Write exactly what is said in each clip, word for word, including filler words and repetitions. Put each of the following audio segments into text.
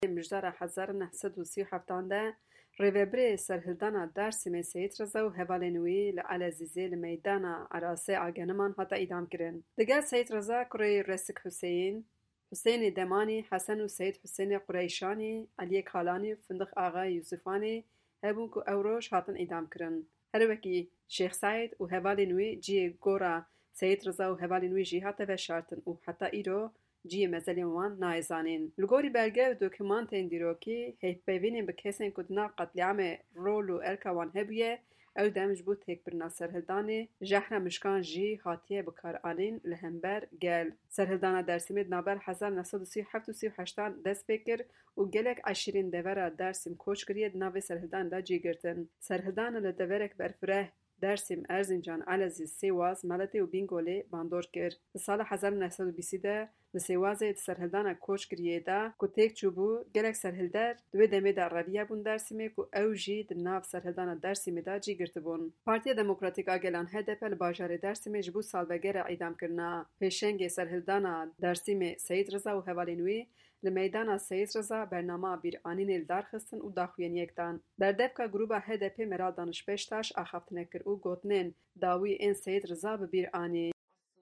مجدار هزار و نهصد و سی و هفت ده ریوبری سرهلدانا درسیم سید رضا و هوالنوی لعلزیزی لمیدانا عراسه آگنمان هاتا ایدام کرن. دگل سید رضا کره رسک حسین، حسین دمانی، حسن و سید حسین قریشانی، علی کالانی و فندق آقا یوسفانی هبون که اوروش هاتن ایدام کرن. هر وکی شیخ سعید و هوالنوی جی گورا سید رضا و هوالنوی جی هاتا و شارتن و حتی ایرو جی مزلی وان نایزانین. لگوری برگه و دوکیمانتین دیروکی هیپ بیوینین به کسین کدنا قتلیام رول و ارکوان هبیه او دمج بود تک برنا سرهلدانی جهر مشکان جی هاتیه بکار آلین لهمبر گل. سرهلدانا درسیمید نابر هزار و نهصد و سی و هفت و سی و هشت دست بکر و گلک عشرین دوره درسیم کوچ کرید ناوی سرهلدان دا جی گرتن. سرهلدان لدورک برفره درسیم ارزینجان علزیز سیواز ملتی و بینگولی باندور کرد. سال هزار و نهصد و بیست ده لسیوازه سرهلدانا کوچ کریه دا که تک چوبو گلک سرهلدار دوی دمی در رویه بون درسیمه که او جی در ناو سرهلدانا درسیمه دا جی گرت بون. پارتی دموکراتیک آگلان هدف لباجار درسیمه جبو سال بگر اعیدام کرنا. پیشنگ سرهلدانا درسیمه سید رضا و هوالنوی لمیدانا سید رضا برنامه بیر آنین الدار خستن و داخوین یکتان. بردفکا گروبا هدف مرال دانش پشتاش آخافت نکر و گوتنین داوی این سید رضا بیر آنی.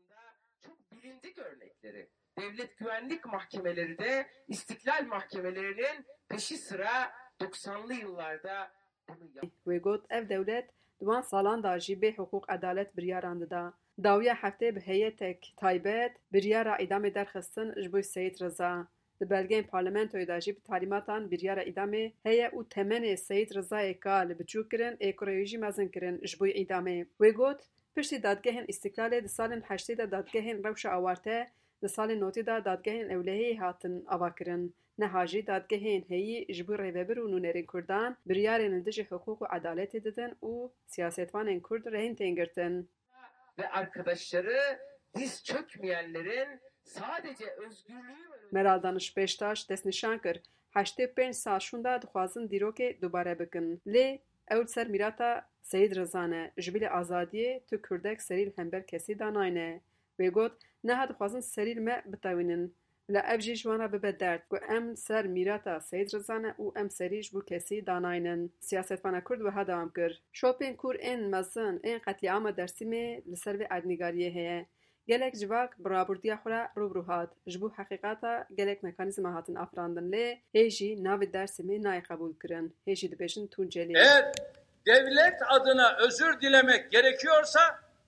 Çok bilindik örnekleri. Devlet güvenlik mahkemeleri de istiklal mahkemelerinin peşi sıra doksanlı yıllarda bunu yaptı. Ve got ev devlet دوان سالان دا جیبه حقوق عدالت بریاران دا. داویا هفته به هیئتک تایبت بریارا ادامه درخستن جبوی سید رضا. د بلگین پارلمانتوی دا جیب تعلیماتان بریارا ادامه هیئ او تمن سید رضا اکال بچو کرن اکرویجی مزن کرن جبوی ادامه. و گوت پشتی دادگاهن استقلال د سالن هشتی دا دادگاهن روش آورته د سال نوتی دا دادگاهن اولهی هاتن آوا کرن. نهاجی دادگاهین هیئ جبوی ریوبر و نونرین کردان بریارن دج حقوق و عدالت دادن و siyasetvanên Kurd rehin tên girtin. Ve arkadaşları diz çökmeyenlerin sadece özgürlüğü Meral Danışpêştaş destnîşan kir heştê pênc sal şûnda dixwazin dîrokê dubare bikin. Lê ew ser mîrata Seyid Reza ne ji bilê azadiyê tu Kurdek serî li hember kesî da nayne. Wê got neha dixwazin serî li me bitewînin. La ev jî ji wan re bibe derd ku em ser mîrata Seyid Reza ne û em serî ji bo kesî danaynin. Siyasetvana Kurd wiha dewam kir. Şopên Kur ên mezin ên qetliama Dersîmê li ser vê erdnîgariyê heye. Gelek civak bi rabortiya xwe re rûbirû hat. Ji bo heqîqeta gelek mekanîzma hatin afirandin lê hê jî navê Dersîmê nayê qebûl kirin. Hê jî dibêjin Tunceli. Eğer devlet adına özür dilemek gerekiyorsa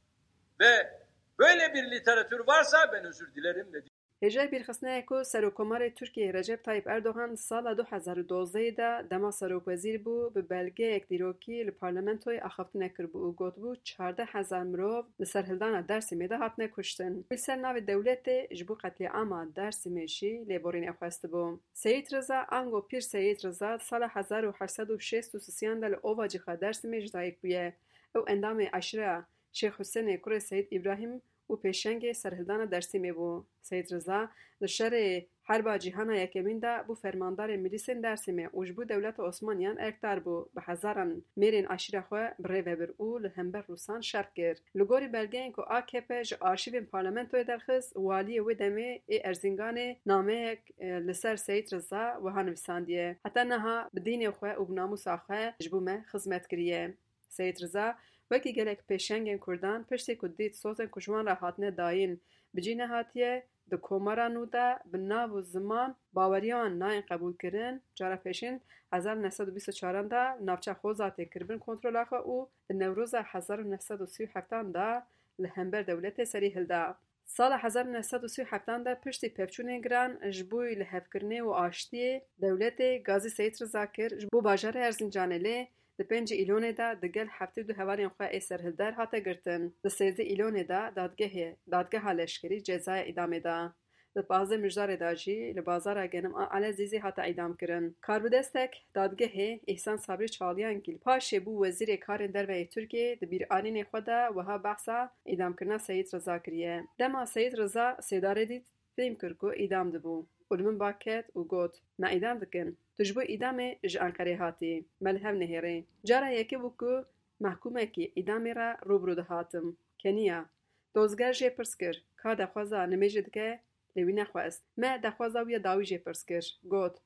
ve böyle bir literatür varsa ben özür dilerim dedi. Hêja bîrxistneyê ku Serokkomarê Tirkiyeyê Recep Tayyip Erdogan sala du hezar û dozdehê de dema serokwezîr bû bi belgeyek dîrokî li parlamentoyê axaftinê kirbû û gotbû çardeh hezar mirov li ser hildana Dersîmê de hatine kuştin. Li ser navê dewletê ji bo qetliama Dersîmê jî lêborînê xwestibû. Seyid Reza ango Pîr Seyid Reza sala hezar û heşt sed û şêst û sisiyan de li ova cixwe Dersîmê ji dayîk bûye. Ew endamê eşreya Şêx Husênê kurê Seyid İbrahîm û pêşengê serhildana Dersîmê bû. Seyid Reza li şerê herba cîhana yekemîn de bû fermandarê milîsên Dersîmê û ji bo dewleta Osmaniyan erkdar bû. Bi hezaran mêrên aşîra xwe bi rê vebir û li hember Rûsan şerh kir. Li gorî belgeyên ku A K P ji arşîvên parlamentoyê derxist, waliyê wê demê ê Erzînganê nameyek li ser Seyid Reza wiha nivîsandiye. Heta niha bi dînê xwe û bi namûsa xwe ji bo me xizmet kiriye. Seyid Reza wekî gelek pêşengên Kurdan piştî ku dît sozên ku ji wan re hatine dayîn bi cî nehatiye di komara nû de bi nav û ziman baweriya wan nayên qebûlkirin cara pêşîn hezar û neh sed û bîst û çaran de navçeya Xwezê tê kiribin kontrola xwe û di Newroza hezar û neh sed û sî û heftan de li hember dewletê serî hilda. Sala hezar û neh sed û sî û heftan de piştî pevçûnên giran ji bo lihevkirinê û aştiyê dewletê Gazî Seyid Reza kir ji bo bajarê Erzincanê lê di pêncî îlonê de di gel heftê du hevalên xwe ê serhildar hate girtin. Di sêzdeh îlonê de dadgehê dadgeha leşkerî cezaya îdamê da. Di panzdeh mijdarê de jî li bazara genim a Elezîzê hate îdam kirin. Karbidestek dadgehê İhsan Sabrî Çağlayankî li paşê bû wezîrê karên derveyê Tirkiyeyê di bîranînê xwe de wiha behsa îdamkirina Seyid Reza kiriye. Dema Seyid Reza sêdarê dît fêm kir ku îdam dibû. û li min baket û got me îdam dikin. Tu ji bo îdamê ji Enqereyê hatî. Me li hev nehêrê. Cara yekê bû ku mehkûmekî îdamê re rûbirû dihatim. Keniya. Dozger jê pirs kir. Ka dexwaza nimêjê dike lê wî nexwest. Me dexwaza wî ya dawî jê pirs kir. Got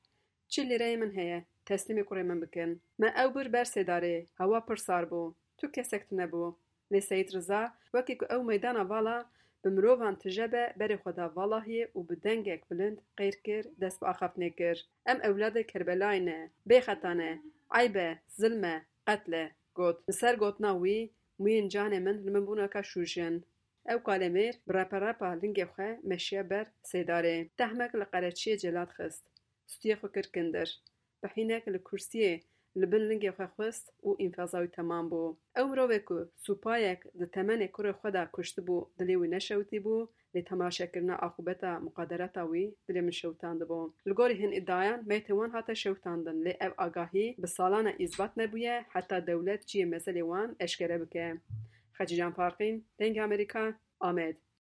çi lîreyê min heye, teslîmê kurê min bikin. Me ew bir ber sêdarê, hewa pir sar bû, tu kesek tunebû. Lê Seyid Riza, wekî ku ew meydana vala bi mirovan tijebe berê xwe da valahiyê û bi dengek bilind qeyr kir, dest bi axaftinê kir. Em ewladê Kerbelayê ne, bêxeta ne, eyb e, zilm e, qetil e, got. Li ser gotina wî, mûyên canê min li min bûneka şûjin. Ew kalemêr bi reparepa lingê xwe meşiya ber sêdarê. Tehmek li qereçiyê celat xist. Stûyê xwe kir kindir. Bi hînek li kursiyê li bin lingê xwe xwist û înfaza wî temam bû. Ew mirovê ku supayek di temenê kurê xwe de kuştibû dilê wî neşewitîbû, lê temaşekirina axûbeta muqadereta wî dilê min şewitandibû. Li gorî hin îdayan meytê wan hate şewitandin, lê ev agahî bi salan e îzbat nebûye heta dewlet ciyê meselê wan eşkere bike. Xecî Can Farqîn, Dengê Amerîka, Amed.